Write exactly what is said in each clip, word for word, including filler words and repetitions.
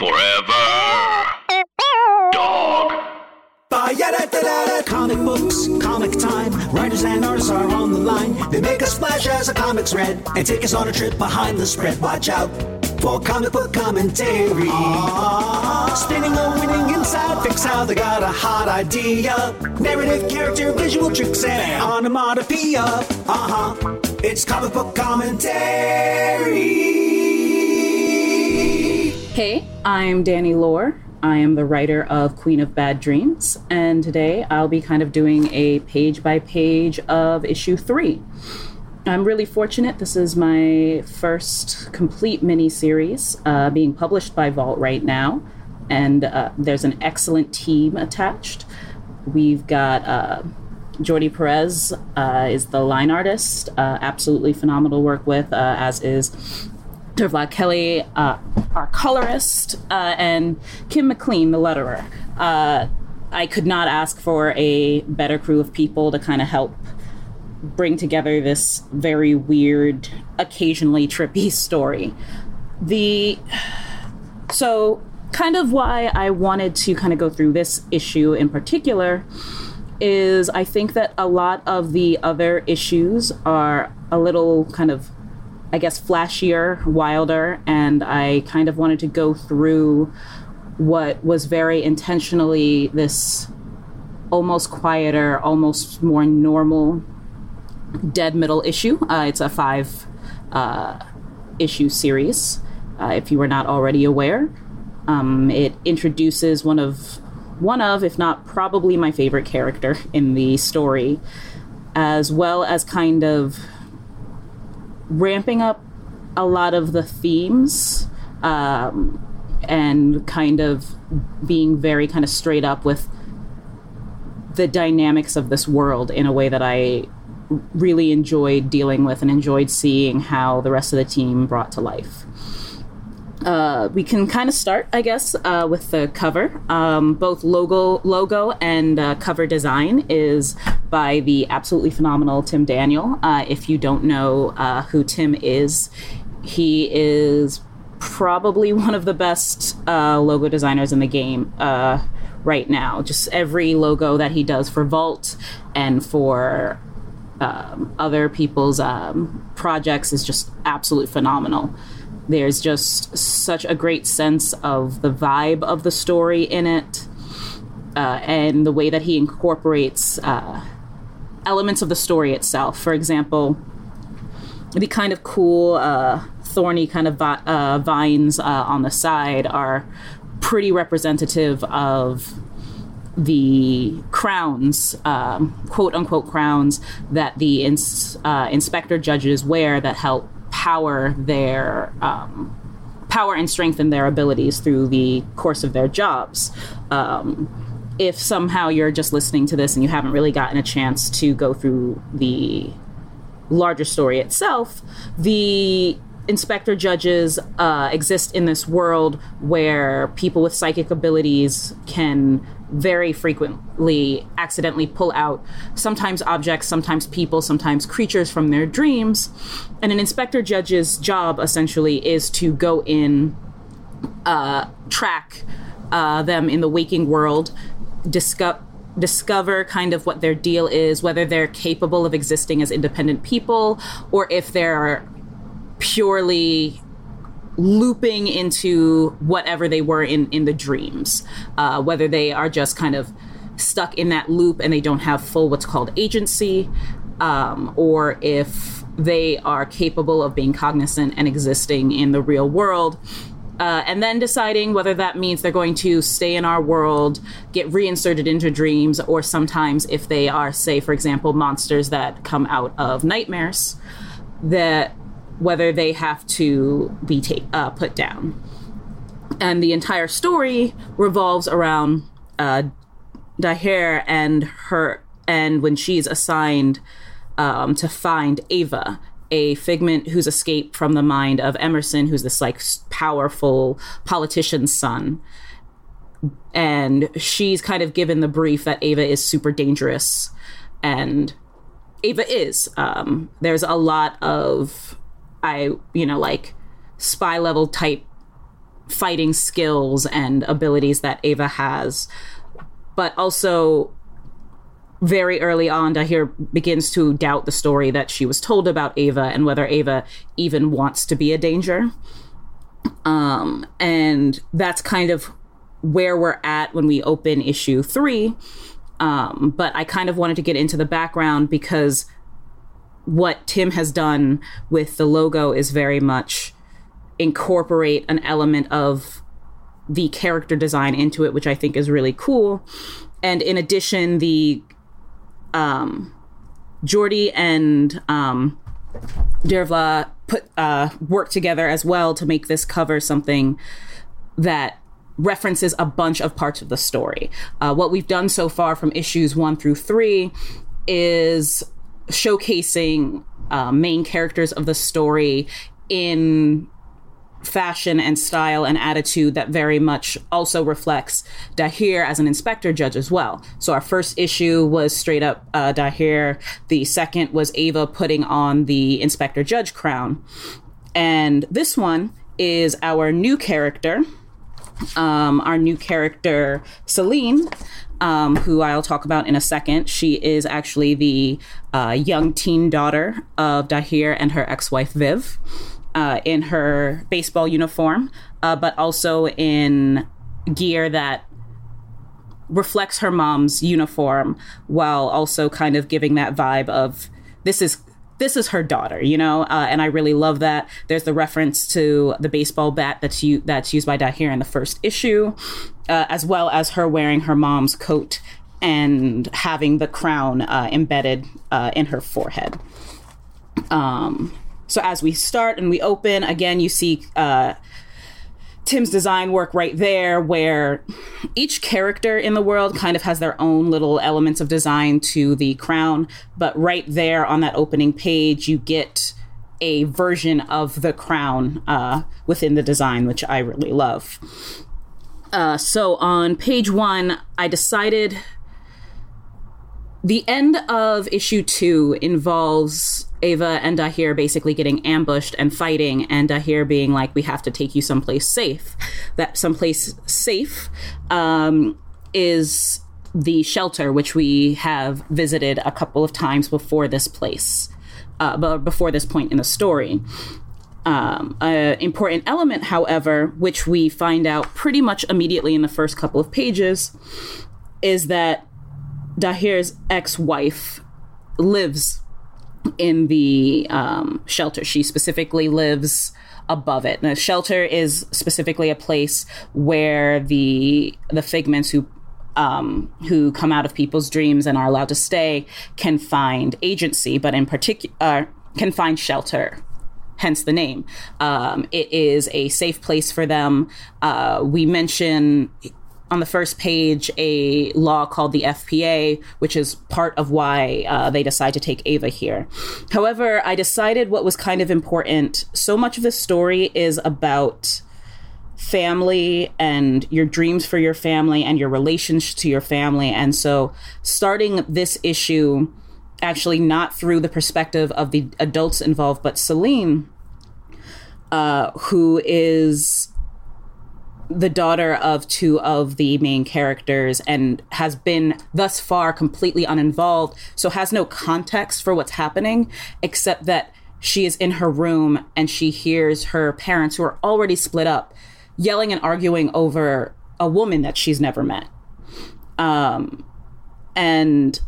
Forever. Dog. Ba-ya-da-da-da-da. Comic books, comic time. Writers and artists are on the line. They make a splash as a comic's read and take us on a trip behind the spread. Watch out for comic book commentary. Ah, spinning a winning inside fix how they got a hot idea. Narrative, character, visual tricks, and onomatopoeia. Uh-huh. It's comic book commentary. Hey, I'm Danny Lore. I am the writer of Queen of Bad Dreams, and today I'll be kind of doing a page-by-page of issue three. I'm really fortunate. This is my first complete mini-series uh, being published by Vault right now, and uh, there's an excellent team attached. We've got uh, Jordi Perez uh, is the line artist, uh, absolutely phenomenal work with, uh, as is Dervlad Kelly, uh, our colorist, uh, and Kim McLean, the letterer. Uh, I could not ask for a better crew of people to kind of help bring together this very weird, occasionally trippy story. The so kind of why I wanted to kind of go through this issue in particular is I think that a lot of the other issues are a little kind of, I guess, flashier, wilder, and I kind of wanted to go through what was very intentionally this almost quieter, almost more normal dead middle issue. Uh, it's a five uh, issue series, uh, if you were not already aware. Um, it introduces one of, one of, if not probably my favorite character in the story, as well as kind of ramping up a lot of the themes um, and kind of being very kind of straight up with the dynamics of this world in a way that I really enjoyed dealing with and enjoyed seeing how the rest of the team brought to life. Uh, we can kind of start, I guess, uh, with the cover. Um, both logo, logo and uh, cover design is by the absolutely phenomenal Tim Daniel. Uh, if you don't know uh, who Tim is, he is probably one of the best uh, logo designers in the game uh, right now. Just every logo that he does for Vault and for um, other people's um, projects is just absolutely phenomenal. There's just such a great sense of the vibe of the story in it, uh, and the way that he incorporates uh, elements of the story itself. For example, the kind of cool, uh, thorny kind of vi- uh, vines uh, on the side are pretty representative of the crowns, um, quote-unquote crowns, that the ins- uh, inspector judges wear that help power their um, power and strengthen their abilities through the course of their jobs. Um, if somehow you're just listening to this and you haven't really gotten a chance to go through the larger story itself, the inspector judges uh, exist in this world where people with psychic abilities can very frequently accidentally pull out sometimes objects, sometimes people, sometimes creatures from their dreams. And an inspector judge's job essentially is to go in, uh, track uh, them in the waking world, discover discover kind of what their deal is, whether they're capable of existing as independent people or if they're purely looping into whatever they were in, in the dreams, uh, whether they are just kind of stuck in that loop and they don't have full what's called agency, um, or if they are capable of being cognizant and existing in the real world. Uh, and then deciding whether that means they're going to stay in our world, get reinserted into dreams, or sometimes if they are, say, for example, monsters that come out of nightmares, that whether they have to be ta- uh, put down. And the entire story revolves around uh, Daher and her, and when she's assigned um, to find Ava, a figment who's escaped from the mind of Emerson, who's this like powerful politician's son. And she's kind of given the brief that Ava is super dangerous, and Ava is. Um, there's a lot of, I, you know, like spy level type fighting skills and abilities that Ava has. But also, very early on, Dahir begins to doubt the story that she was told about Ava and whether Ava even wants to be a danger. Um, and that's kind of where we're at when we open issue three. Um, but I kind of wanted to get into the background because what Tim has done with the logo is very much incorporate an element of the character design into it, which I think is really cool. And in addition, the um, Jordi and um, Dervla put uh, work together as well to make this cover something that references a bunch of parts of the story. Uh, what we've done so far from issues one through three is showcasing uh, main characters of the story in fashion and style and attitude that very much also reflects Dahir as an inspector judge as well. So our first issue was straight up uh, Dahir. The second was Ava putting on the inspector judge crown. And this one is our new character, um, our new character, Celine, um, who I'll talk about in a second. She is actually the uh, young teen daughter of Dahir and her ex-wife, Viv. Uh, in her baseball uniform, uh, but also in gear that reflects her mom's uniform, while also kind of giving that vibe of this is this is her daughter, you know. Uh, and I really love that. There's the reference to the baseball bat that's u- that's used by Dahir in the first issue, uh, as well as her wearing her mom's coat and having the crown uh, embedded uh, in her forehead. Um. So as we start and we open, again, you see uh, Tim's design work right there, where each character in the world kind of has their own little elements of design to the crown. But right there on that opening page, you get a version of the crown uh, within the design, which I really love. Uh, so on page one, I decided the end of issue two involves Ava and Dahir basically getting ambushed and fighting, and Dahir being like, we have to take you someplace safe. That someplace safe um, is the shelter, which we have visited a couple of times before this place, uh, but before this point in the story. Um, an important element, however, which we find out pretty much immediately in the first couple of pages, is that Dahir's ex-wife lives in the um, shelter. She specifically lives above it. And the shelter is specifically a place where the the figments who um, who come out of people's dreams and are allowed to stay can find agency, but in particular uh, can find shelter. Hence the name. Um, it is a safe place for them. Uh, we mention on the first page a law called the F P A, which is part of why uh, they decide to take Ava here. However, I decided what was kind of important. So much of this story is about family and your dreams for your family and your relations to your family. And so starting this issue, actually not through the perspective of the adults involved, but Celine, uh, who is the daughter of two of the main characters and has been thus far completely uninvolved, so has no context for what's happening, except that she is in her room and she hears her parents, who are already split up, yelling and arguing over a woman that she's never met. Um, and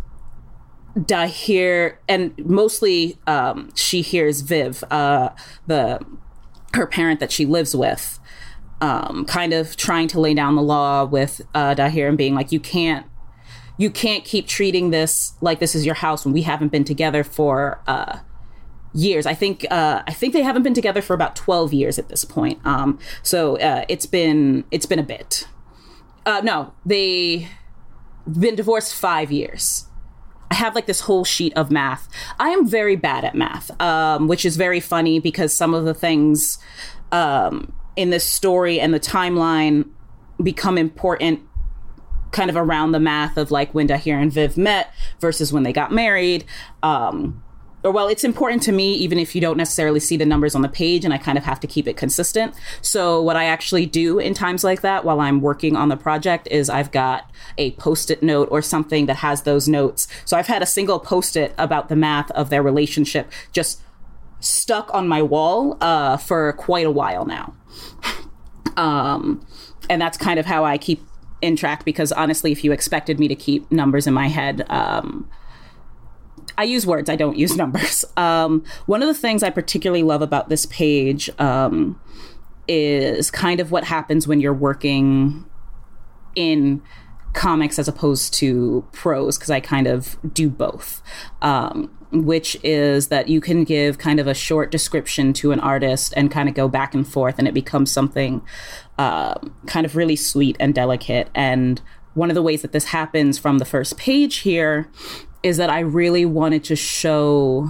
Dahir, and mostly um, she hears Viv, uh, the her parent that she lives with, Um, kind of trying to lay down the law with uh, Dahir and being like, you can't, you can't keep treating this like this is your house when we haven't been together for uh, years. I think uh, I think they haven't been together for about twelve years at this point. Um, so uh, it's been it's been a bit. Uh, no, they've been divorced five years. I have like this whole sheet of math. I am very bad at math, um, which is very funny because some of the things Um, in this story and the timeline become important kind of around the math of like when Dahir and Viv met versus when they got married. Um, or well, it's important to me, even if you don't necessarily see the numbers on the page, and I kind of have to keep it consistent. So what I actually do in times like that while I'm working on the project is I've got a Post-it note or something that has those notes. So I've had a single Post-it about the math of their relationship just stuck on my wall uh, for quite a while now. Um, and that's kind of how I keep in track, because honestly, if you expected me to keep numbers in my head, um, I use words, I don't use numbers. Um, one of the things I particularly love about this page um, is kind of what happens when you're working in comics as opposed to prose, because I kind of do both, um, which is that you can give kind of a short description to an artist and kind of go back and forth, and it becomes something uh, kind of really sweet and delicate. And one of the ways that this happens from the first page here is that I really wanted to show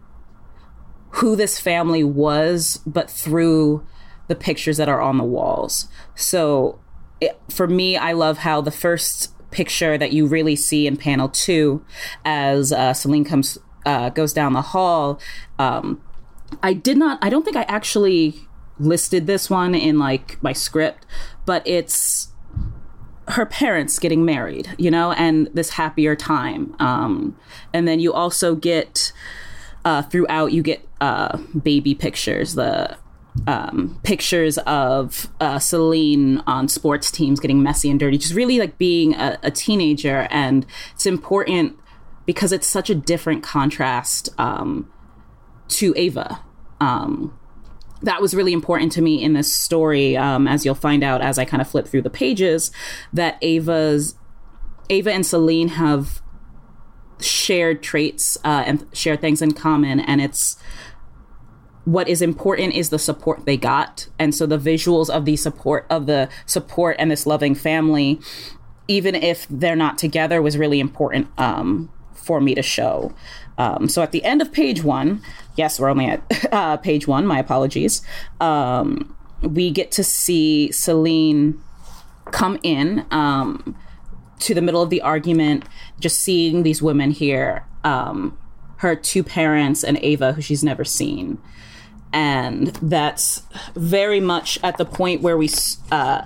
who this family was, but through the pictures that are on the walls. So it, for me, I love how the first picture that you really see in panel two, as uh, Celine comes uh, goes down the hall, um, I did not, I don't think I actually listed this one in like my script, but it's her parents getting married, you know, and this happier time. Um, and then you also get, uh, throughout, you get uh, baby pictures, the um, pictures of uh, Celine on sports teams getting messy and dirty, just really like being a, a teenager. And it's important because it's such a different contrast um, to Ava. Um, that was really important to me in this story, um, as you'll find out as I kind of flip through the pages, that Ava's Ava and Celine have shared traits uh, and share things in common. And it's what is important is the support they got. And so the visuals of the support of the support and this loving family, even if they're not together, was really important um, for me to show. Um, so at the end of page one, yes, we're only at uh, page one, my apologies, um, we get to see Celine come in um, to the middle of the argument, just seeing these women here, um, her two parents and Ava, who she's never seen. And that's very much at the point where we... Uh,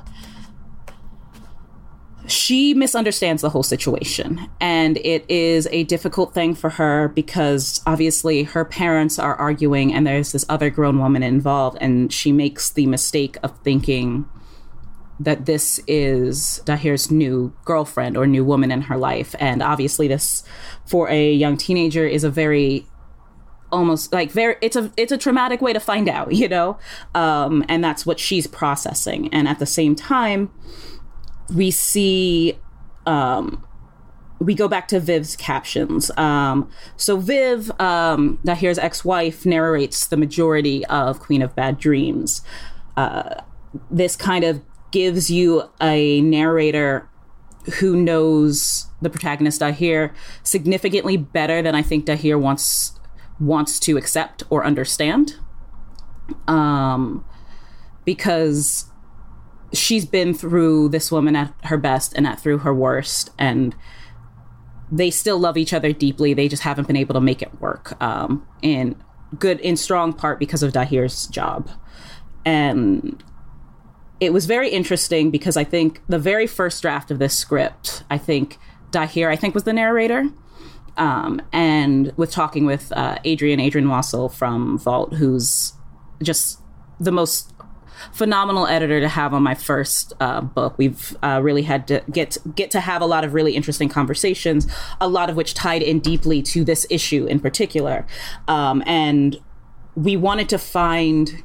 she misunderstands the whole situation, and it is a difficult thing for her because obviously her parents are arguing and there's this other grown woman involved, and she makes the mistake of thinking that this is Dahir's new girlfriend or new woman in her life. And obviously this, for a young teenager, is a very almost like very it's a it's a traumatic way to find out, you know, um, and that's what she's processing. And at the same time, we see, um, we go back to Viv's captions. Um, so Viv, um, Dahir's ex-wife, narrates the majority of Queen of Bad Dreams. Uh, this kind of gives you a narrator who knows the protagonist, Dahir, significantly better than I think Dahir wants wants to accept or understand. Um, because she's been through this woman at her best and at through her worst, and they still love each other deeply. They just haven't been able to make it work, um, in good, in strong part because of Dahir's job. And it was very interesting because I think the very first draft of this script, I think Dahir, I think was the narrator. Um, and with talking with uh, Adrian, Adrian Wassel from Vault, who's just the most phenomenal editor to have on my first uh, book. We've uh, really had to get get to have a lot of really interesting conversations, a lot of which tied in deeply to this issue in particular. Um, and we wanted to find,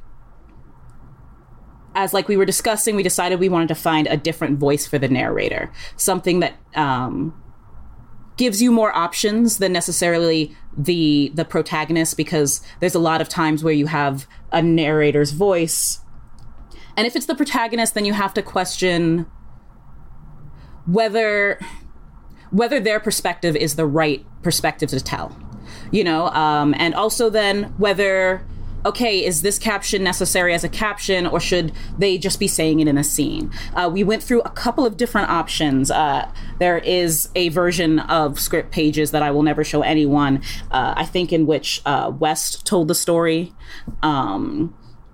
as like we were discussing, we decided we wanted to find a different voice for the narrator, something that um, gives you more options than necessarily the the protagonist, because there's a lot of times where you have a narrator's voice, and if it's the protagonist, then you have to question whether whether their perspective is the right perspective to tell, you know, um, and also then whether okay, is this caption necessary as a caption, or should they just be saying it in a scene? Uh, we went through a couple of different options. Uh, there is a version of script pages that I will never show anyone, uh, I think in which uh, West told the story. Um,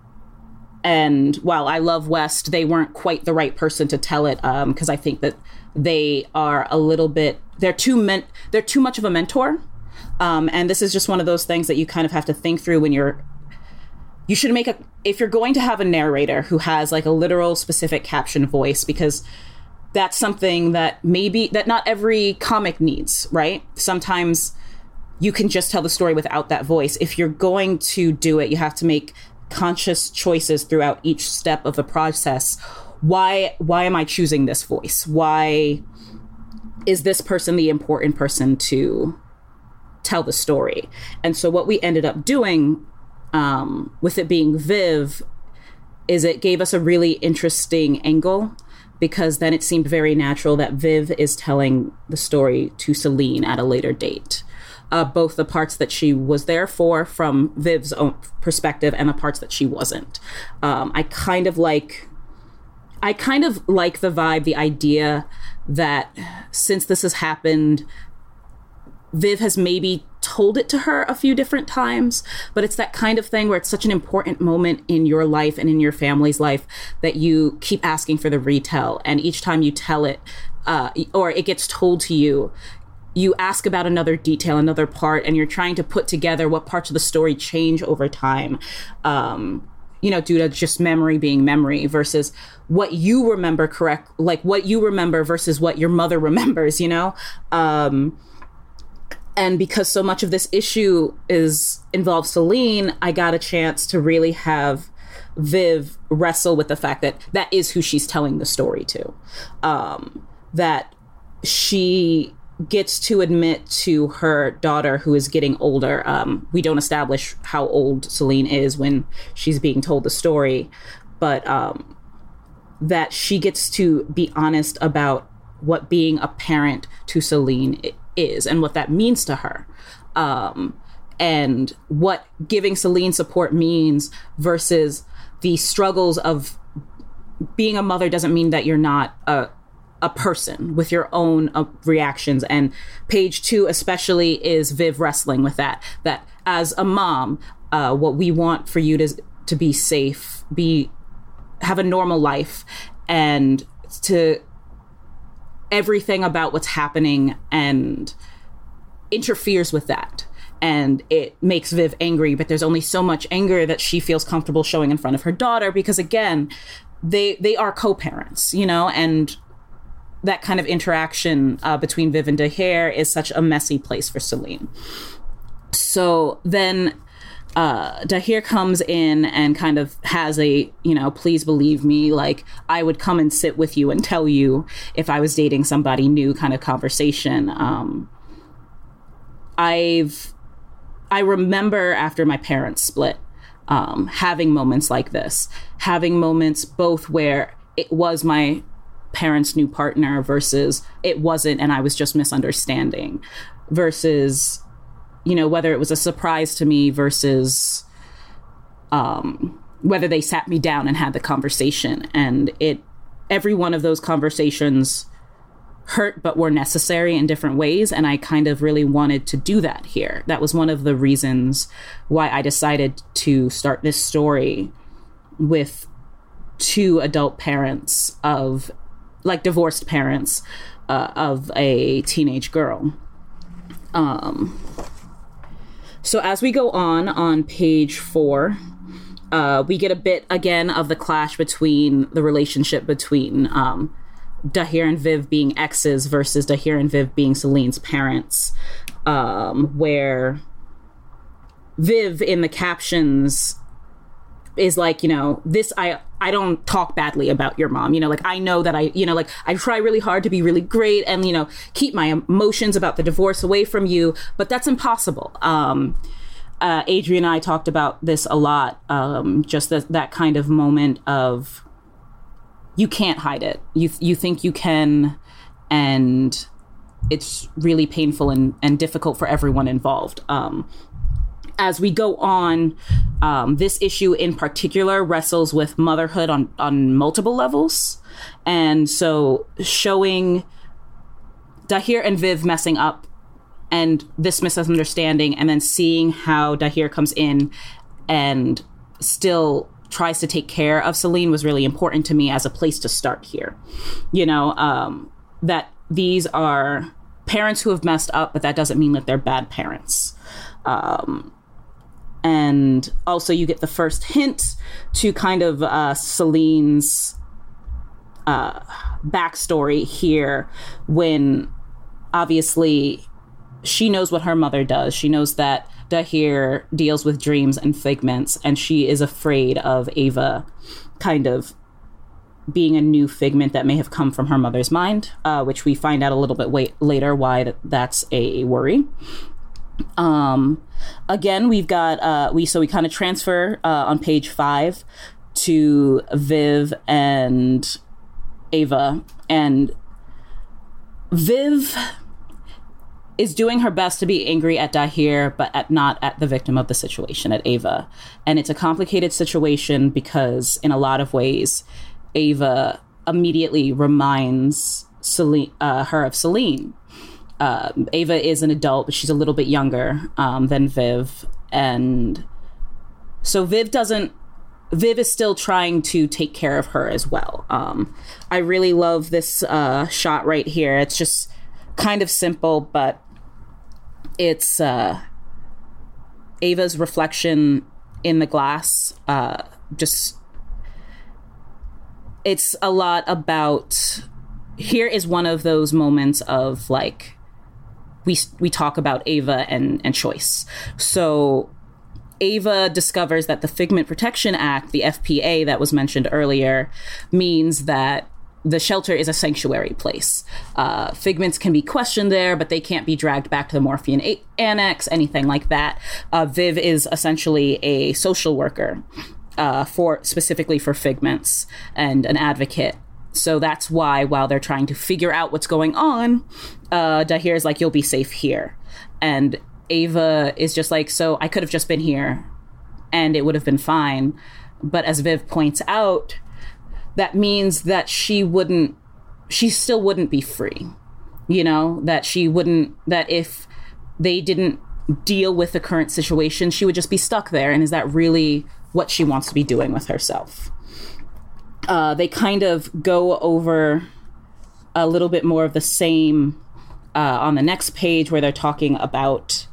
and while I love West, they weren't quite the right person to tell it, because um, I think that they are a little bit, they're too, men- they're too much of a mentor. Um, and this is just one of those things that you kind of have to think through when you're, you should make a, if you're going to have a narrator who has like a literal specific caption voice, because that's something that maybe, that not every comic needs, right? Sometimes you can just tell the story without that voice. If you're going to do it, you have to make conscious choices throughout each step of the process. Why, why am I choosing this voice? Why is this person the important person to tell the story? And so what we ended up doing um, with it being Viv is it gave us a really interesting angle, because then it seemed very natural that Viv is telling the story to Celine at a later date. Uh, both the parts that she was there for from Viv's own perspective and the parts that she wasn't. Um, I kind of like, I kind of like the vibe, the idea that since this has happened, Viv has maybe told it to her a few different times, but it's that kind of thing where it's such an important moment in your life and in your family's life that you keep asking for the retell. And each time you tell it, uh, or it gets told to you, you ask about another detail, another part, and you're trying to put together what parts of the story change over time. Um, you know, due to just memory being memory versus what you remember correct, like what you remember versus what your mother remembers, you know? Um, And because so much of this issue is involves Celine, I got a chance to really have Viv wrestle with the fact that that is who she's telling the story to. Um, that she gets to admit to her daughter, who is getting older. Um, we don't establish how old Celine is when she's being told the story, but um, that she gets to be honest about what being a parent to Celine is and what that means to her, um, and what giving Celine support means versus the struggles of being a mother doesn't mean that you're not a, a person with your own uh, reactions. And page two especially is Viv wrestling with that, that as a mom, uh, what we want for you to, to be safe, be, have a normal life, and to everything about what's happening and interferes with that. And it makes Viv angry, but there's only so much anger that she feels comfortable showing in front of her daughter, because again, they they are co-parents, you know, and that kind of interaction uh, between Viv and Dahair is such a messy place for Celine. So then uh, Dahair comes in and kind of has a, you know, please believe me, like I would come and sit with you and tell you if I was dating somebody new kind of conversation. Um, I've, I remember after my parents split, um, having moments like this, having moments both where it was my parents' new partner versus it wasn't and I was just misunderstanding, versus, you know, whether it was a surprise to me versus um, whether they sat me down and had the conversation. And it, every one of those conversations hurt, but were necessary in different ways. And I kind of really wanted to do that here. That was one of the reasons why I decided to start this story with two adult parents of, like divorced parents uh, of a teenage girl. Um, so as we go on, on page four, uh, we get a bit again of the clash between the relationship between um, Dahair and Viv being exes versus Dahair and Viv being Celine's parents, um, where Viv in the captions is like, you know, this, I, I don't talk badly about your mom, you know, like I know that I, you know, like I try really hard to be really great and, you know, keep my emotions about the divorce away from you, but that's impossible. Um, uh, Adrian and I talked about this a lot, um, just that, that kind of moment of, you can't hide it. You you think you can, and it's really painful and, and difficult for everyone involved. Um, as we go on, um, this issue in particular wrestles with motherhood on, on multiple levels. And so showing Dahir and Viv messing up and this misunderstanding, and then seeing how Dahir comes in and still tries to take care of Selene was really important to me as a place to start here. You know, um, that these are parents who have messed up, but that doesn't mean that they're bad parents. Um, and also you get the first hint to kind of uh, Selene's uh, backstory here, when obviously she knows what her mother does. She knows that Dahir deals with dreams and figments, and she is afraid of Ava kind of being a new figment that may have come from her mother's mind, uh, which we find out a little bit wait- later why th- that's a worry. Um, again, we've got, uh, we so we kind of transfer uh, on page five to Viv and Ava, and Viv is doing her best to be angry at Dahir, but at not at the victim of the situation, at Ava. And it's a complicated situation because in a lot of ways, Ava immediately reminds Selene, uh, her of Selene. Uh, Ava is an adult, but she's a little bit younger um, than Viv. And so Viv doesn't, Viv is still trying to take care of her as well. Um, I really love this uh, shot right here. It's just kind of simple, but it's uh, Ava's reflection in the glass. Uh, just, it's a lot about, here is one of those moments of like, we we talk about Ava and, and choice. So Ava discovers that the Figment Protection Act, the F P A that was mentioned earlier, means that the shelter is a sanctuary place. Uh, figments can be questioned there, but they can't be dragged back to the Morphean a- Annex, anything like that. Uh, Viv is essentially a social worker uh, for specifically for figments and an advocate. So that's why, while they're trying to figure out what's going on, uh, Dahir is like, you'll be safe here. And Ava is just like, so I could have just been here and it would have been fine. But as Viv points out, that means that she wouldn't, she still wouldn't be free. You know, that she wouldn't, that if they didn't deal with the current situation, she would just be stuck there. And is that really what she wants to be doing with herself? Uh, they kind of go over a little bit more of the same uh, on the next page, where they're talking about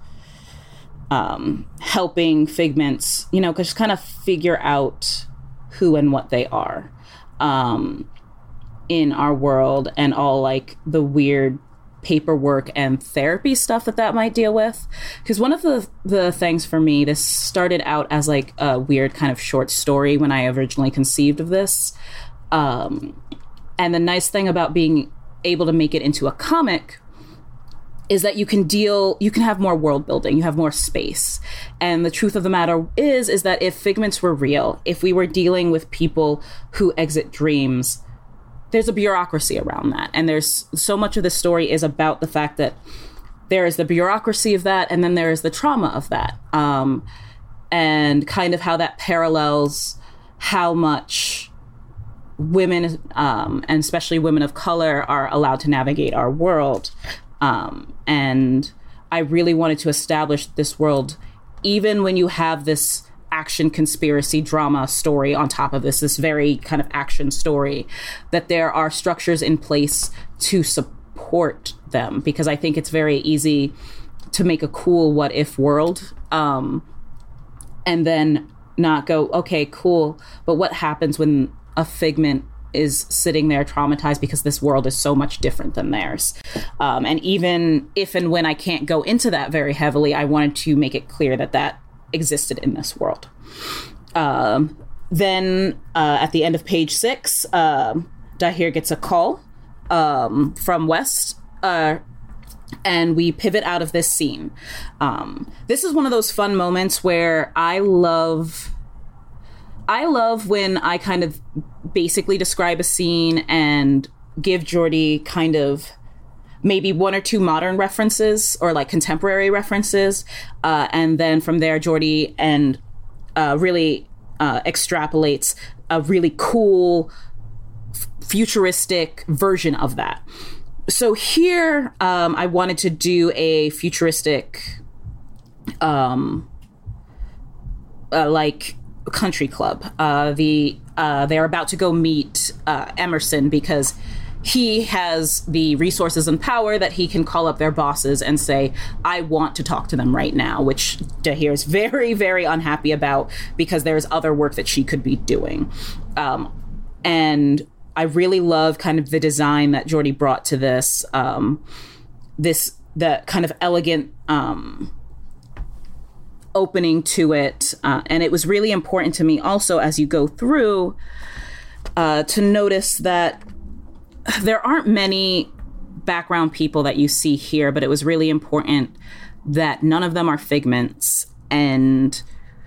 um, helping figments, you know, just kind of figure out who and what they are um, in our world, and all like the weird paperwork and therapy stuff that that might deal with. Because one of the the things for me, this started out as like a weird kind of short story when I originally conceived of this, um, and the nice thing about being able to make it into a comic is that you can deal, you can have more world building, you have more space. And the truth of the matter is, is that if figments were real, if we were dealing with people who exit dreams, there's a bureaucracy around that. And there's so much of the story is about the fact that there is the bureaucracy of that, and then there is the trauma of that. Um, and kind of how that parallels how much women, um, and especially women of color, are allowed to navigate our world. Um, and I really wanted to establish this world, even when you have this action conspiracy drama story on top of this, this very kind of action story, that there are structures in place to support them. Because I think it's very easy to make a cool what if world, um, and then not go, okay, cool, but what happens when a figment is sitting there traumatized because this world is so much different than theirs? Um, and even if and when I can't go into that very heavily, I wanted to make it clear that that existed in this world. Um, then uh, at the end of page six, uh, Dahir gets a call um, from West, uh, and we pivot out of this scene. Um, this is one of those fun moments where I love... I love when I kind of basically describe a scene and give Jordy kind of maybe one or two modern references or like contemporary references. Uh, and then from there, Geordi and uh, really uh, extrapolates a really cool f- futuristic version of that. So here, um, I wanted to do a futuristic, um, uh, like country club. Uh, the uh, they're about to go meet uh, Emerson because he has the resources and power that he can call up their bosses and say, I want to talk to them right now, which Dahir is very, very unhappy about because there's other work that she could be doing. Um, and I really love kind of the design that Geordi brought to this, um, this, the kind of elegant um, opening to it. Uh, and it was really important to me also as you go through uh, to notice that there aren't many background people that you see here, but it was really important that none of them are figments and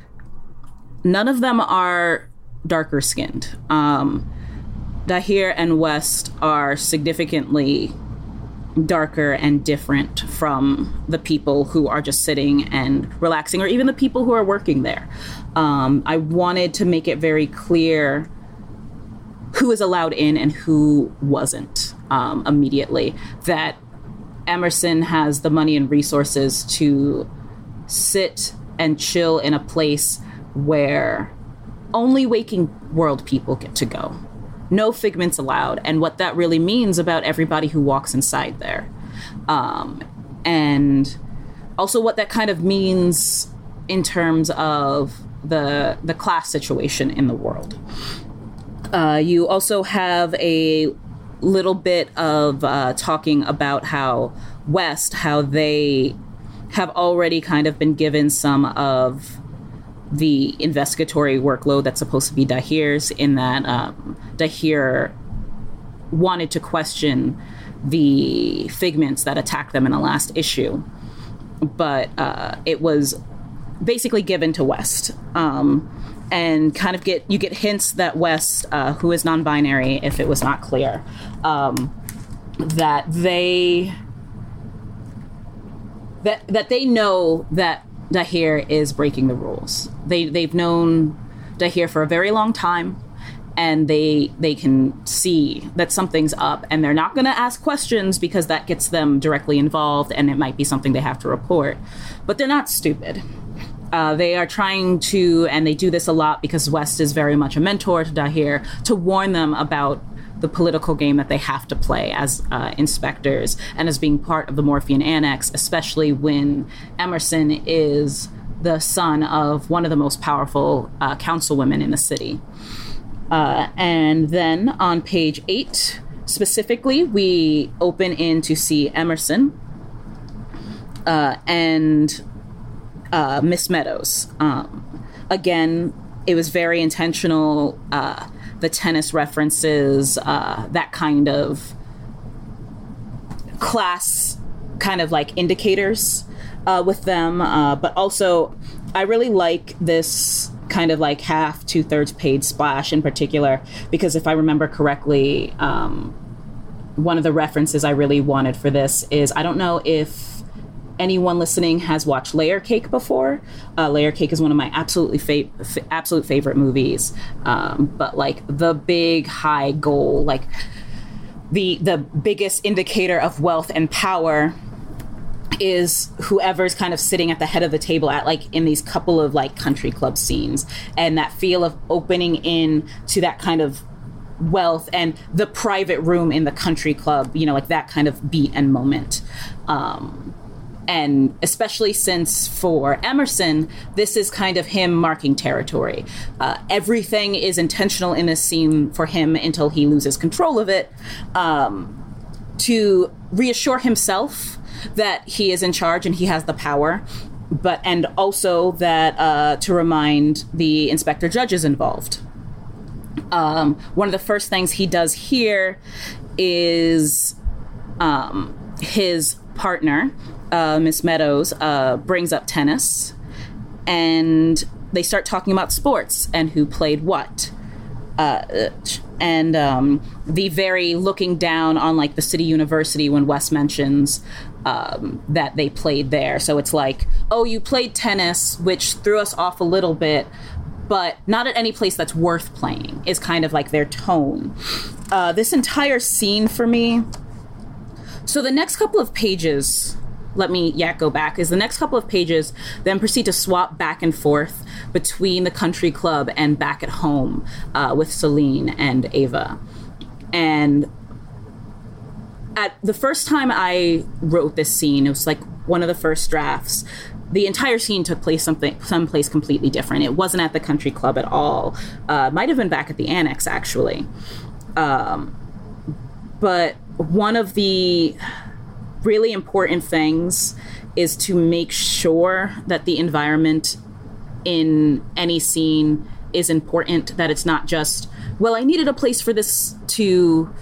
none of them are darker skinned. Um, Dahir and West are significantly darker and different from the people who are just sitting and relaxing, or even the people who are working there. Um, I wanted to make it very clear who is allowed in and who wasn't um, immediately. That Emerson has the money and resources to sit and chill in a place where only waking world people get to go. No figments allowed. And what that really means about everybody who walks inside there. Um, and also what that kind of means in terms of the the class situation in the world. Uh, you also have a little bit of uh, talking about how West, how they have already kind of been given some of the investigatory workload that's supposed to be Dahir's, in that um, Dahir wanted to question the figments that attacked them in the last issue. But uh, it was basically given to West. Um, and kind of get, you get hints that West, uh, who is non-binary, if it was not clear, um, that they, that, that they know that Dahir is breaking the rules. They, they've known Dahir for a very long time, and they, they can see that something's up, and they're not going to ask questions because that gets them directly involved, and it might be something they have to report. But they're not stupid. Uh, they are trying to, and they do this a lot because West is very much a mentor to Dahir, to warn them about the political game that they have to play as uh, inspectors and as being part of the Morphean Annex, especially when Emerson is the son of one of the most powerful uh, councilwomen in the city. Uh, and then on page eight, specifically, we open in to see Emerson uh, and Uh, Miss Meadows. Um, again, it was very intentional. Uh, the tennis references, uh, that kind of class kind of like indicators uh, with them. Uh, but also, I really like this kind of like half, two-thirds page splash in particular, because if I remember correctly, um, one of the references I really wanted for this is, I don't know if anyone listening has watched Layer Cake before. Uh, Layer Cake is one of my absolutely fa- f- absolute favorite movies. Um, but like the big high goal, like the the biggest indicator of wealth and power is whoever's kind of sitting at the head of the table at like in these couple of like country club scenes, and that feel of opening in to that kind of wealth and the private room in the country club, you know, like that kind of beat and moment. Um, And especially since for Emerson, this is kind of him marking territory. Uh, everything is intentional in this scene for him until he loses control of it, um, to reassure himself that he is in charge and he has the power, but and also that uh, to remind the inspector judges involved. Um, one of the first things he does here is um, his partner, Uh, Miss Meadows, uh, brings up tennis, and they start talking about sports and who played what. Uh, and um, the very looking down on like the City University when Wes mentions um, that they played there. So it's like, oh, you played tennis, which threw us off a little bit, but not at any place that's worth playing, is kind of like their tone. Uh, this entire scene for me. So the next couple of pages, let me yeah go back, is the next couple of pages then proceed to swap back and forth between the country club and back at home uh, with Celine and Ava. And at the first time I wrote this scene, it was like one of the first drafts. The entire scene took place something someplace completely different. It wasn't at the country club at all. Uh, might have been back at the Annex, actually. Um, but one of the really important things is to make sure that the environment in any scene is important, that it's not just, well, I needed a place for this to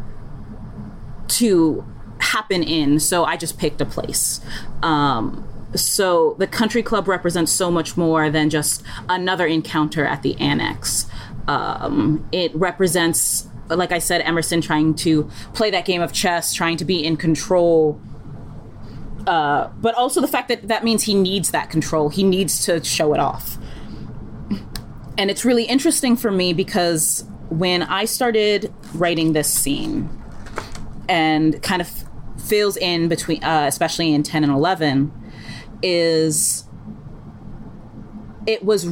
to happen in, so I just picked a place. Um, so the country club represents so much more than just another encounter at the Annex. Um, it represents, like I said, Emerson trying to play that game of chess, trying to be in control. Uh, but also the fact that that means he needs that control. He needs to show it off. And it's really interesting for me because when I started writing this scene and kind of fills in between, uh, especially in ten and eleven, is it was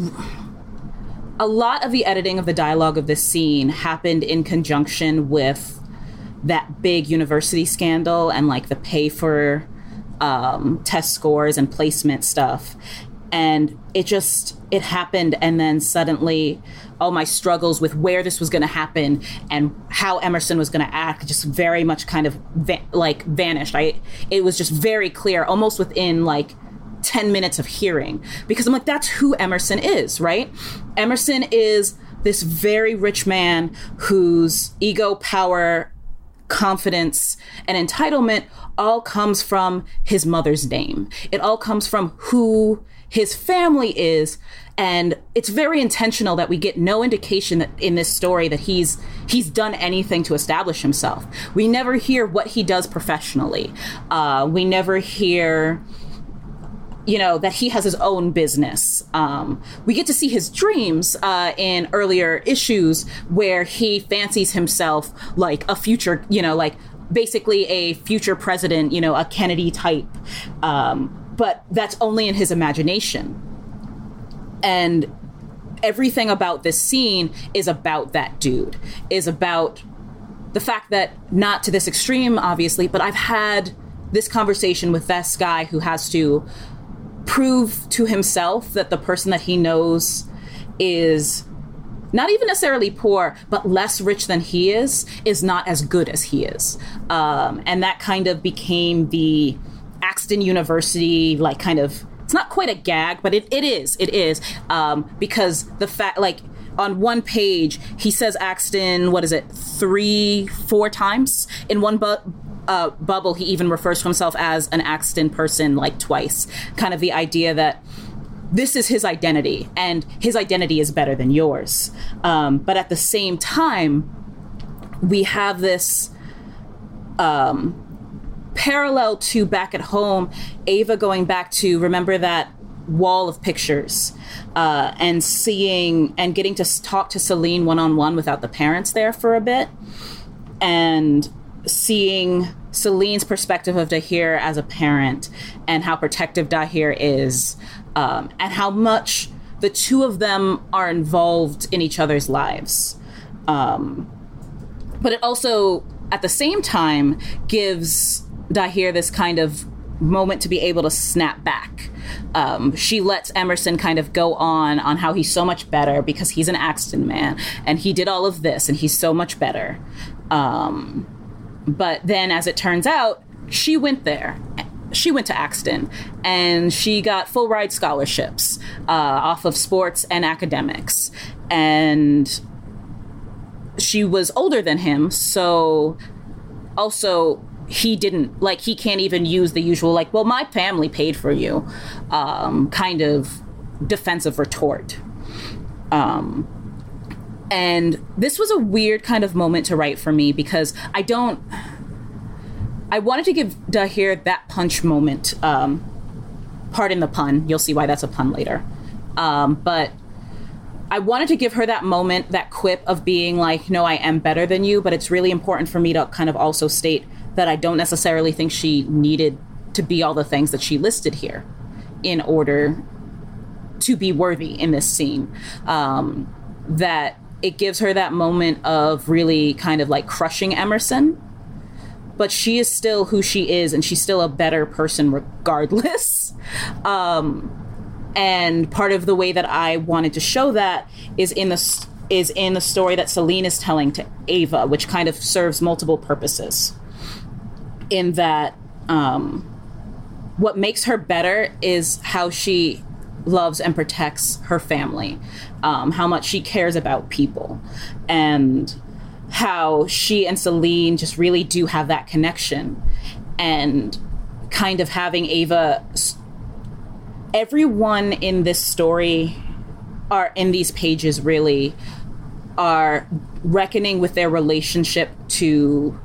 a lot of the editing of the dialogue of this scene happened in conjunction with that big university scandal and like the pay for um, test scores and placement stuff. And it just, it happened. And then suddenly all my struggles with where this was going to happen and how Emerson was going to act just very much kind of va- like vanished. I, it was just very clear almost within like ten minutes of hearing, because I'm like, that's who Emerson is, right? Emerson is this very rich man whose ego, power, confidence, and entitlement all comes from his mother's name. It all comes from who his family is. And it's very intentional that we get no indication that in this story that he's he's done anything to establish himself. We never hear what he does professionally. Uh, we never hear, you know, that he has his own business. Um, we get to see his dreams uh, in earlier issues where he fancies himself like a future, you know, like basically a future president, you know, a Kennedy type. Um, but that's only in his imagination. And everything about this scene is about that dude, is about the fact that, not to this extreme, obviously, but I've had this conversation with this guy who has to prove to himself that the person that he knows is not even necessarily poor, but less rich than he is, is not as good as he is. Um, and that kind of became the Axton University, like kind of, it's not quite a gag, but it, it is, it is. Um, because the fact, like on one page, he says Axton, what is it, three, four times in one bu- uh, bubble. He even refers to himself as an Axton person like twice. Kind of the idea that this is his identity and his identity is better than yours. Um, but at the same time, we have this um, parallel to back at home, Ava going back to remember that wall of pictures uh, and seeing and getting to talk to Celine one-on-one without the parents there for a bit, and seeing Celine's perspective of Dahir as a parent and how protective Dahir is, um, and how much the two of them are involved in each other's lives. Um, but it also, at the same time, gives Dahir this kind of moment to be able to snap back. Um, she lets Emerson kind of go on on how he's so much better because he's an Axton man and he did all of this and he's so much better. Um, but then, as it turns out, she went there. She went to Axton and she got full ride scholarships uh, off of sports and academics. And she was older than him, so also he didn't, like, he can't even use the usual, like, well, my family paid for you, um, kind of defensive retort. Um, And this was a weird kind of moment to write for me because I don't... I wanted to give Dahir that punch moment. Um, pardon the pun. You'll see why that's a pun later. Um, but I wanted to give her that moment, that quip of being like, no, I am better than you. But it's really important for me to kind of also state that I don't necessarily think she needed to be all the things that she listed here in order to be worthy in this scene. Um, that it gives her that moment of really kind of like crushing Emerson, but she is still who she is, and she's still a better person regardless. Um, and part of the way that I wanted to show that is in the is in the story that Selene is telling to Ava, which kind of serves multiple purposes. In that, um, what makes her better is how she loves and protects her family, um, how much she cares about people, and how she and Selene just really do have that connection. And kind of having Ava, everyone in this story are in these pages really are reckoning with their relationship to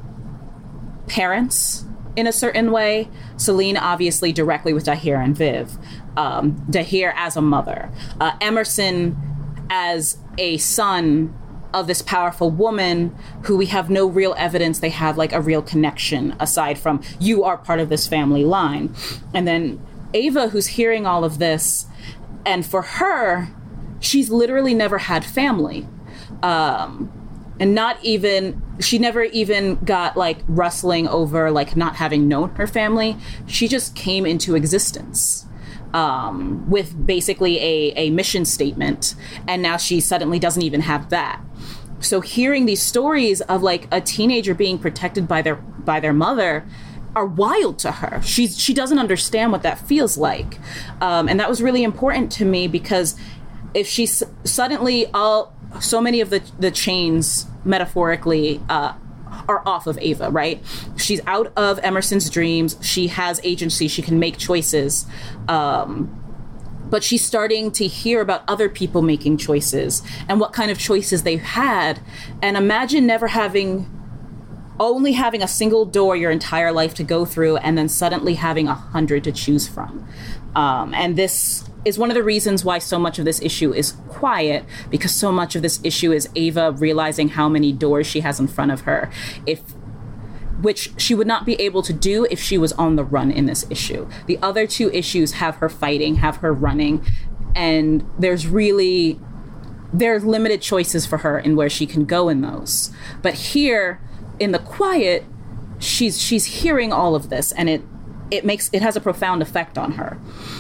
parents in a certain way. Selene obviously directly with Dahir and Viv. Um, Dahir as a mother, uh, Emerson as a son of this powerful woman who we have no real evidence they have like a real connection aside from you are part of this family line. And then Ava, who's hearing all of this, and for her, she's literally never had family. Um, and not even, she never even got like rustling over like not having known her family. She just came into existence. Um, with basically a, a mission statement, and now she suddenly doesn't even have that. So hearing these stories of like a teenager being protected by their by their mother are wild to her. She's she doesn't understand what that feels like, um, and that was really important to me because if she s- suddenly all so many of the the chains metaphorically. Uh, are off of Ava, right? She's out of Emerson's dreams. She has agency. She can make choices. Um, but she's starting to hear about other people making choices and what kind of choices they've had. And imagine never having, only having a single door your entire life to go through and then suddenly having a hundred to choose from. Um, and this is one of the reasons why so much of this issue is quiet, because so much of this issue is Ava realizing how many doors she has in front of her, if which she would not be able to do if she was on the run in this issue. The other two issues have her fighting, have her running, and there's really, there's limited choices for her in where she can go in those. But here, in the quiet, she's she's hearing all of this, and it it makes, it has a profound effect on her.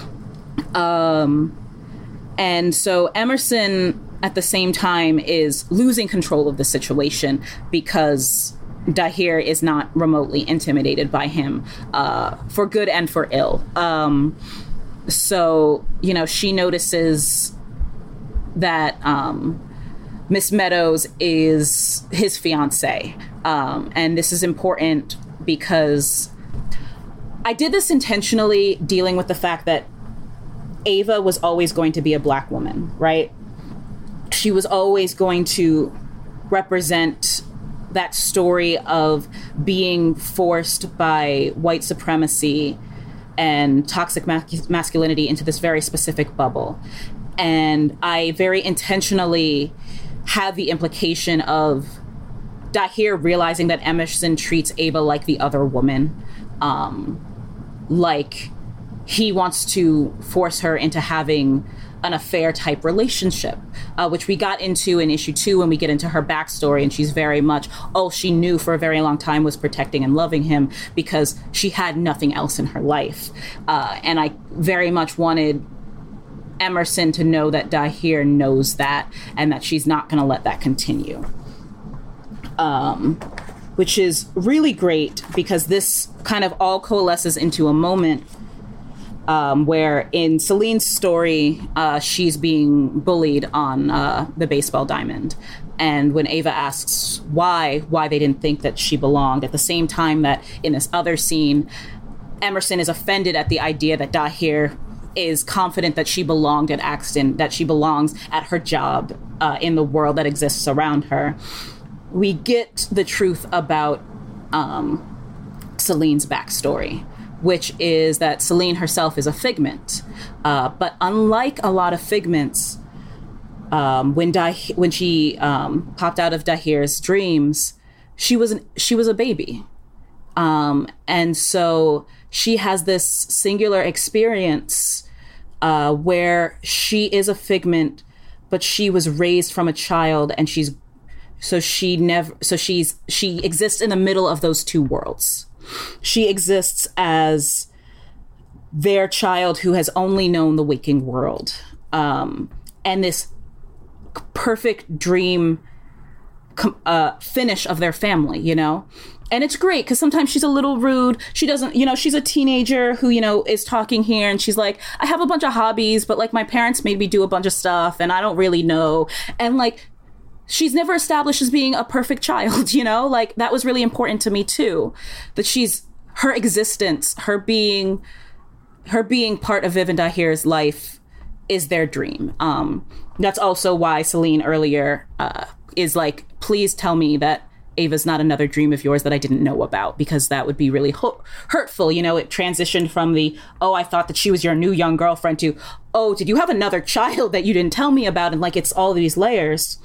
Um, and so Emerson, at the same time, is losing control of the situation because Dahir is not remotely intimidated by him, uh, for good and for ill. Um, so, you know, she notices that um, Miss Meadows is his fiance. Um, and this is important because I did this intentionally, dealing with the fact that Ava was always going to be a black woman, right? She was always going to represent that story of being forced by white supremacy and toxic mas- masculinity into this very specific bubble. And I very intentionally have the implication of Dahir realizing that Emerson treats Ava like the other woman, um, like he wants to force her into having an affair type relationship, uh, which we got into in issue two when we get into her backstory. And she's very much, all she knew for a very long time was protecting and loving him because she had nothing else in her life. Uh, and I very much wanted Emerson to know that Dahir knows that and that she's not going to let that continue. Um, which is really great because this kind of all coalesces into a moment Um, where in Selene's story, uh, she's being bullied on uh, the baseball diamond. And when Ava asks why, why they didn't think that she belonged, at the same time that in this other scene, Emerson is offended at the idea that Dahir is confident that she belonged at Axton, that she belongs at her job uh, in the world that exists around her. We get the truth about um, Celine's backstory, which is that Celine herself is a figment. Uh, but unlike a lot of figments, um, when Dah- when she um, popped out of Dahir's dreams, she was an, she was a baby. Um, and so she has this singular experience uh, where she is a figment, but she was raised from a child, and she's so she never so she's she exists in the middle of those two worlds. She exists as their child who has only known the waking world, um, and this perfect dream uh, finish of their family, you know. And it's great because sometimes she's a little rude. She doesn't, you know, she's a teenager who, you know, is talking here and she's like, I have a bunch of hobbies, but like my parents made me do a bunch of stuff and I don't really know. And like, she's never established as being a perfect child, you know, like that was really important to me too. That she's, her existence, her being, her being part of Viv and Dahir's life is their dream. Um, that's also why Celine earlier uh, is like, please tell me that Ava's not another dream of yours that I didn't know about, because that would be really ho- hurtful. You know, it transitioned from the, oh, I thought that she was your new young girlfriend to, oh, did you have another child that you didn't tell me about? And like, it's all these layers.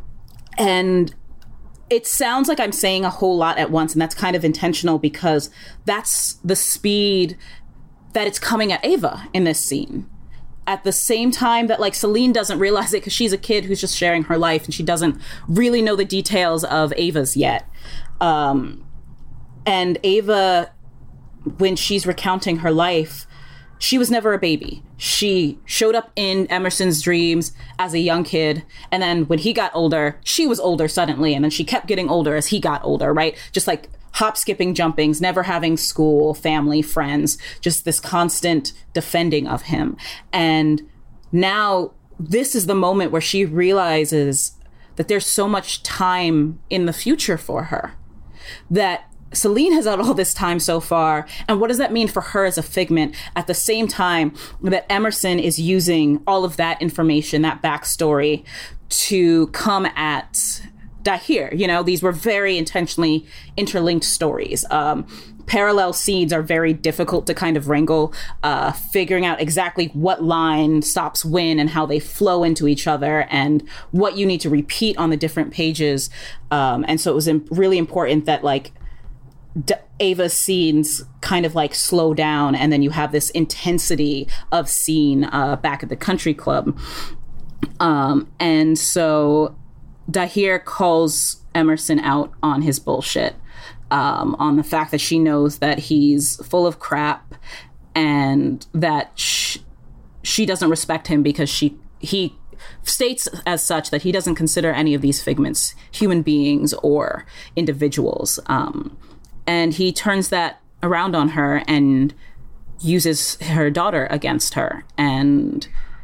And it sounds like I'm saying a whole lot at once. And that's kind of intentional because that's the speed that it's coming at Ava in this scene. At the same time that like Celine doesn't realize it because she's a kid who's just sharing her life and she doesn't really know the details of Ava's yet. Um, and Ava, when she's recounting her life, she was never a baby. She showed up in Emerson's dreams as a young kid. And then when he got older, she was older suddenly. And then she kept getting older as he got older, right? Just like hop, skipping, jumpings, never having school, family, friends, just this constant defending of him. And now this is the moment where she realizes that there's so much time in the future for her, that Celine has had all this time so far. And what does that mean for her as a figment at the same time that Emerson is using all of that information, that backstory, to come at Dahir? You know, these were very intentionally interlinked stories. Um, parallel seeds are very difficult to kind of wrangle, uh, figuring out exactly what line stops when and how they flow into each other and what you need to repeat on the different pages. Um, and so it was imp- really important that like D- Ava's scenes kind of like slow down, and then you have this intensity of scene uh, back at the country club. Um, and so Dahir calls Emerson out on his bullshit, um, on the fact that she knows that he's full of crap and that sh- she doesn't respect him because she he states as such that he doesn't consider any of these figments human beings or individuals. Um, and he turns that around on her and uses her daughter against her and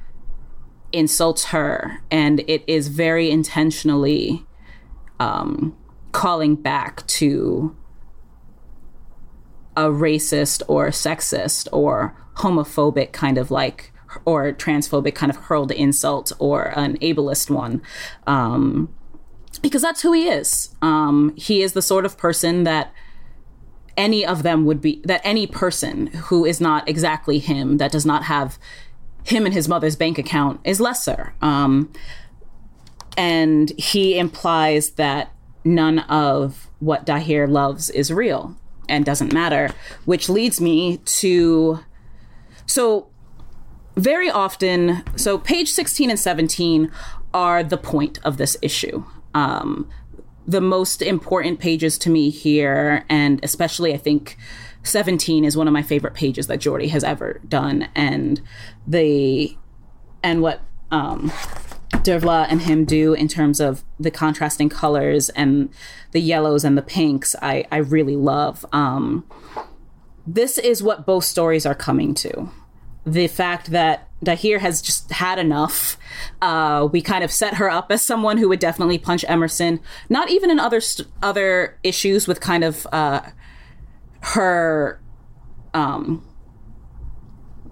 insults her, and it is very intentionally um, calling back to a racist or sexist or homophobic kind of like, or transphobic kind of hurled insult, or an ableist one, um, because that's who he is. Um, he is the sort of person that any of them would be, that any person who is not exactly him, that does not have him and his mother's bank account, is lesser. Um, and he implies that none of what Dahir loves is real and doesn't matter, which leads me to, so very often, so page sixteen and seventeen are the point of this issue. Um, the most important pages to me here, and especially I think seventeen is one of my favorite pages that Jordi has ever done. And the, and what um, Dervla and him do in terms of the contrasting colors and the yellows and the pinks, I, I really love. Um, this is what both stories are coming to. The fact that Dahir has just had enough. Uh, we kind of set her up as someone who would definitely punch Emerson, not even in other st- other issues with kind of uh, her um,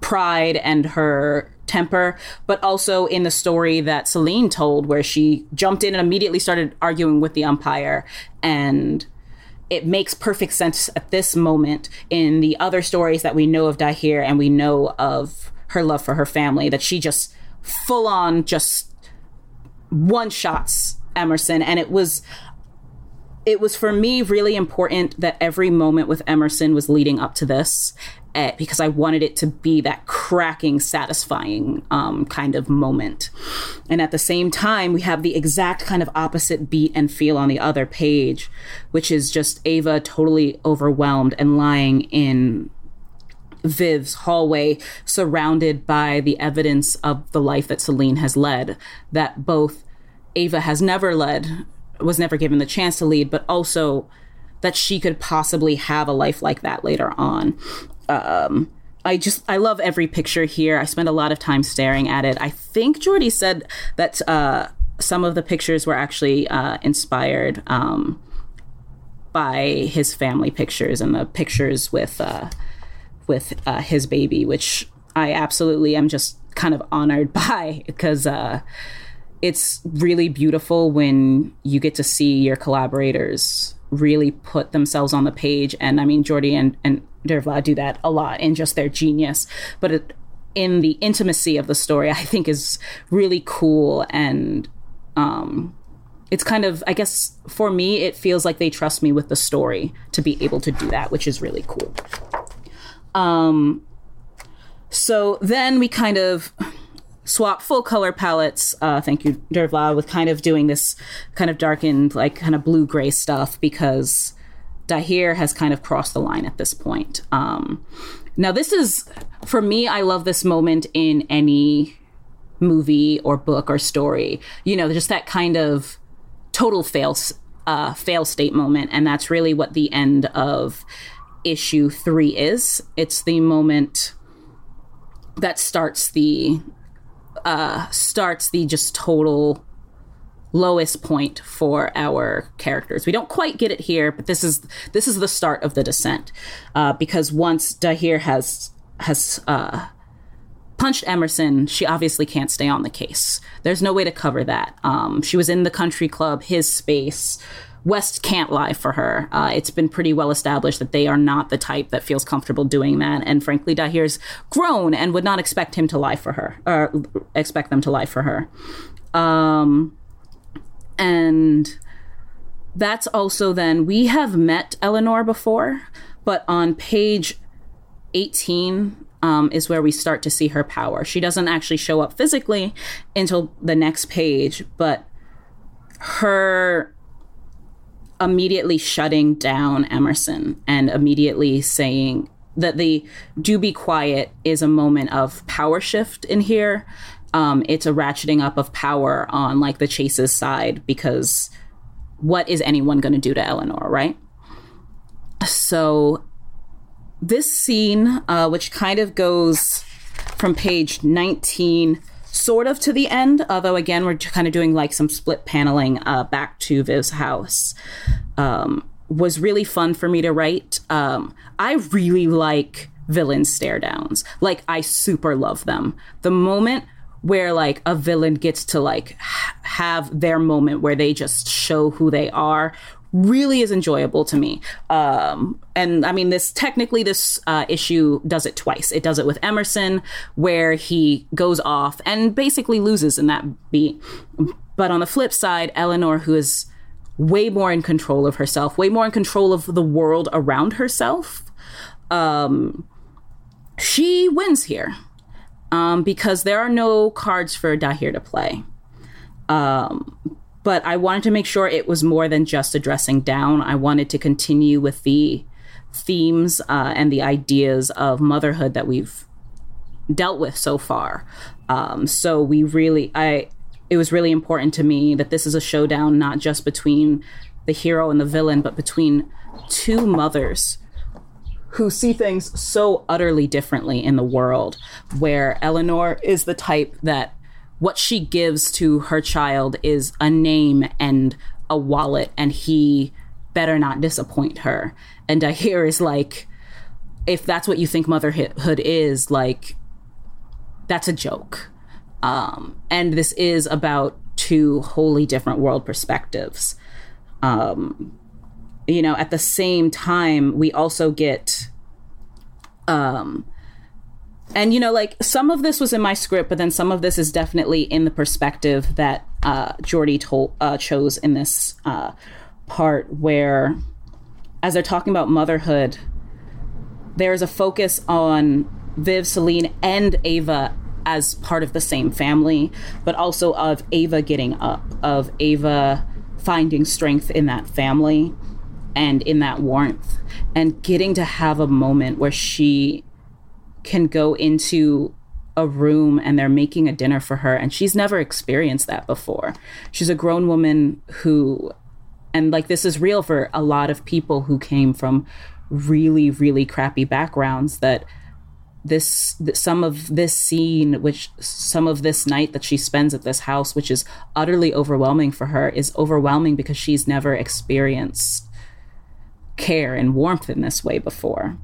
pride and her temper, but also in the story that Selene told, where she jumped in and immediately started arguing with the umpire. And it makes perfect sense at this moment in the other stories that we know of Dahir and we know of her love for her family, that she just full on just one shots Emerson. And it was it was for me really important that every moment with Emerson was leading up to this, uh, because I wanted it to be that cracking, satisfying um, kind of moment. And at the same time, we have the exact kind of opposite beat and feel on the other page, which is just Ava totally overwhelmed and lying in Viv's hallway, surrounded by the evidence of the life that Selene has led, that both Ava has never led, was never given the chance to lead, but also that she could possibly have a life like that later on. Um, I just, I love every picture here. I spend a lot of time staring at it. I think Jordy said that uh, some of the pictures were actually uh, inspired um, by his family pictures and the pictures with uh, with uh, his baby, which I absolutely am just kind of honored by, because uh, it's really beautiful when you get to see your collaborators really put themselves on the page. And I mean, Jordy and, and Dervla do that a lot in just their genius. But it, in the intimacy of the story, I think is really cool. And um, it's kind of, I guess, for me, it feels like they trust me with the story to be able to do that, which is really cool. Um, so then we kind of swap full color palettes. Uh, thank you, Dervla, with kind of doing this kind of darkened, like kind of blue gray stuff, because Dahir has kind of crossed the line at this point. Um, now, this is, for me, I love this moment in any movie or book or story. You know, just that kind of total fail, uh, fail state moment. And that's really what the end of issue three is. It's the moment that starts the uh, starts the just total lowest point for our characters. We don't quite get it here, but this is this is the start of the descent, uh, because once Dahir has has uh, punched Emerson, she obviously can't stay on the case. There's no way to cover that. Um, she was in the country club, his space. West can't lie for her. Uh, it's been pretty well established that they are not the type that feels comfortable doing that. And frankly, Dahir's grown and would not expect him to lie for her, or expect them to lie for her. Um, and that's also then, we have met Eleanor before, but on page eighteen um, is where we start to see her power. She doesn't actually show up physically until the next page, but her immediately shutting down Emerson and immediately saying that the do be quiet is a moment of power shift in here. Um, it's a ratcheting up of power on like the Chase's side, because what is anyone going to do to Eleanor, right? So this scene, uh, which kind of goes from page nineteen sort of to the end, although again, we're kind of doing like some split paneling uh, back to Viv's house, um, was really fun for me to write. Um, I really like villain stare downs. Like, I super love them. The moment where like a villain gets to like h- have their moment where they just show who they are really is enjoyable to me. Um, and I mean, this technically this uh, issue does it twice. It does it with Emerson, where he goes off and basically loses in that beat. But on the flip side, Eleanor, who is way more in control of herself, way more in control of the world around herself, um, she wins here. Um, because there are no cards for Dahir to play. Um, but I wanted to make sure it was more than just a dressing down. I wanted to continue with the themes uh, and the ideas of motherhood that we've dealt with so far. Um, so we really, I, it was really important to me that this is a showdown not just between the hero and the villain, but between two mothers who see things so utterly differently in the world, where Eleanor is the type that what she gives to her child is a name and a wallet, and he better not disappoint her. And Dahir is like, if that's what you think motherhood is, like, that's a joke. Um, and this is about two wholly different world perspectives. Um, you know, at the same time, we also get, um, and, you know, like some of this was in my script, but then some of this is definitely in the perspective that uh, Jordy told, uh, chose in this uh, part where, as they're talking about motherhood, there's a focus on Viv, Celine, and Ava as part of the same family, but also of Ava getting up, of Ava finding strength in that family and in that warmth, and getting to have a moment where she can go into a room and they're making a dinner for her, and she's never experienced that before. She's a grown woman who, and like this is real for a lot of people who came from really, really crappy backgrounds, that this, some of this scene, which some of this night that she spends at this house, which is utterly overwhelming for her, is overwhelming because she's never experienced care and warmth in this way before.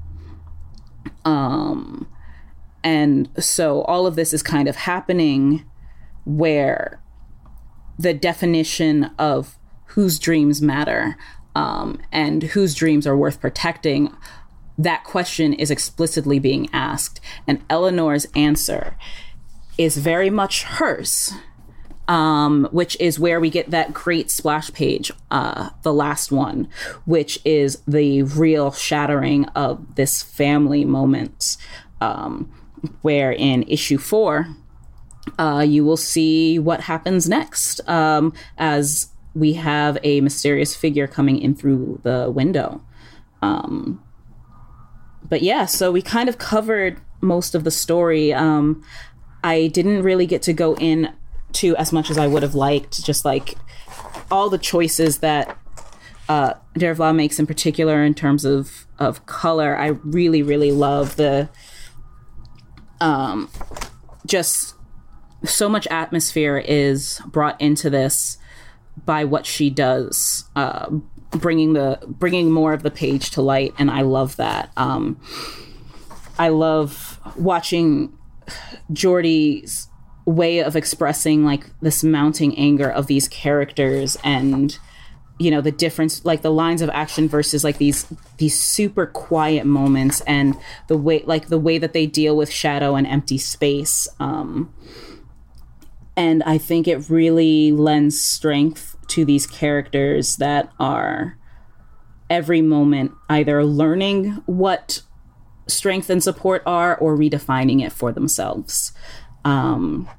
Um, and so all of this is kind of happening where the definition of whose dreams matter, um, and whose dreams are worth protecting, that question is explicitly being asked. And Eleanor's answer is very much hers, um, which is where we get that great splash page, uh, the last one, which is the real shattering of this family moment, um, where in issue four, uh, you will see what happens next, um, as we have a mysterious figure coming in through the window. Um, But yeah, so we kind of covered most of the story. Um, I didn't really get to go in to as much as I would have liked, just like all the choices that uh, Dervla makes in particular in terms of, of color. I really, really love the, um, just so much atmosphere is brought into this by what she does, uh, bringing the bringing more of the page to light, and I love that. Um, I love watching Jordy's way of expressing like this mounting anger of these characters, and you know the difference, like the lines of action versus like these these super quiet moments, and the way like the way that they deal with shadow and empty space. Um, and I think it really lends strength to these characters that are every moment either learning what strength and support are or redefining it for themselves. Um,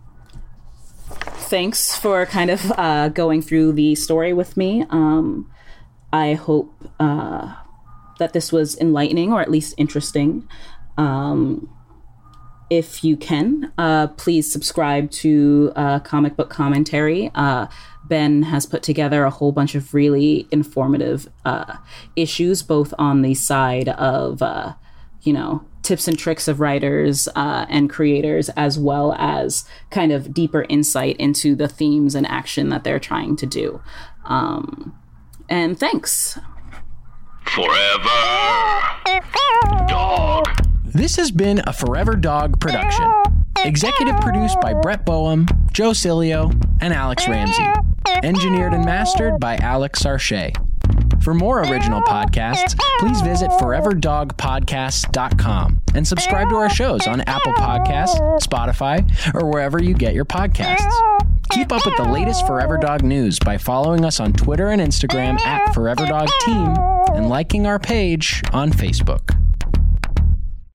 thanks for kind of uh, going through the story with me. Um, I hope uh, that this was enlightening or at least interesting. Um, if you can, uh, please subscribe to uh, Comic Book Commentary. Uh, Ben has put together a whole bunch of really informative uh, issues, both on the side of, uh, you know, tips and tricks of writers uh, and creators, as well as kind of deeper insight into the themes and action that they're trying to do. Um, and thanks. Forever Dog. This has been a Forever Dog production. Executive produced by Brett Boehm, Joe Cilio, and Alex Ramsey. Engineered and mastered by Alex Sarche. For more original podcasts, please visit forever dog podcasts dot com and subscribe to our shows on Apple Podcasts, Spotify, or wherever you get your podcasts. Keep up with the latest Forever Dog news by following us on Twitter and Instagram at Forever Dog Team and liking our page on Facebook.